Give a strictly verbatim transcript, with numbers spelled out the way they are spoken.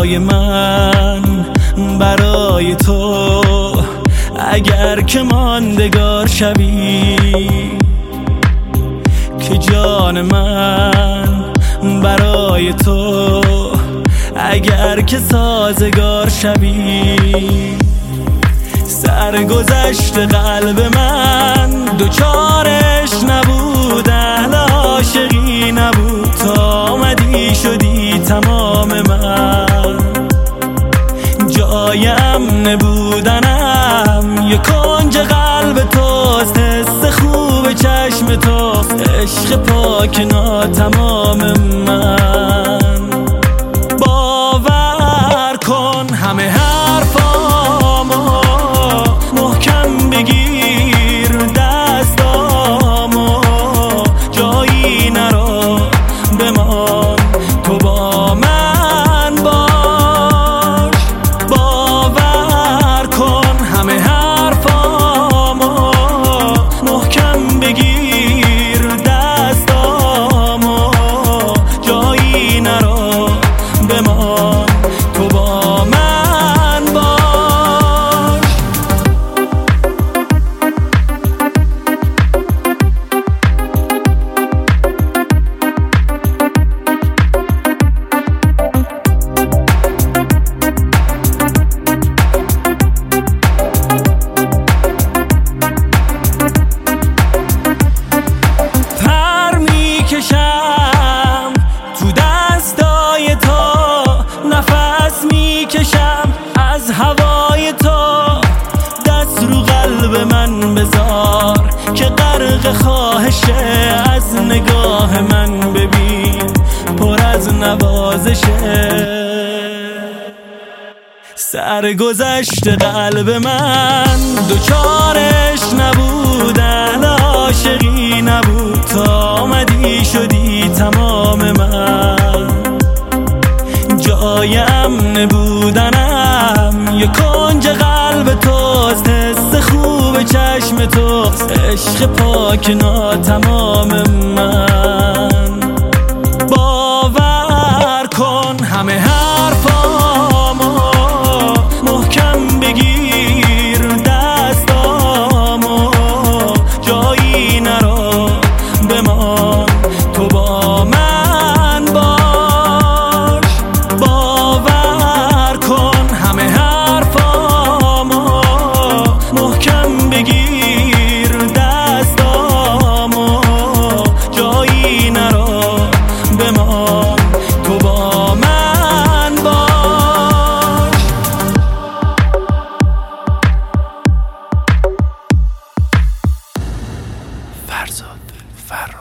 برای من، برای تو، اگر که ماندگار شوی، که جان من برای تو، اگر که سازگار شوی. سرگذشت قلب من دوچارش نبود، اهل عاشقی نبود، تا آمدی شدی تمام من. جایم نبودنم یه کنج قلب توست، حس خوب چشم توست، عشق پاک ناتمام من. باور کن همه حرفامو محکم بگیر، دستامو جایی نرو بمان، تو با من باش. باور کن همه حرفامو محکم بگیر، دستامو جایی نرو بمان، تو با من باش. پر میکشم تو دستای تو، نفس میکشم از هوای تو. دست رو قلب من بذار که غرق خواهشه، از نگاه من ببین پر از نوازشه. سرگذشت قلب من دوچارش نبود، اهل عاشقی نبود، تا آمدی شدی تمام من. جایم نبودنم یه کنج قلب توست، حس خوب چشم توست، عشق پاک ناتمام من. باور کن همه حرفامو محکم بگیر، دستامو جایی نرو بمان، تو با من باش. باور کن همه حرفامو محکم بگیر، دستامو جایی نرو بمان، تو با من باش. فرزاد فرزاد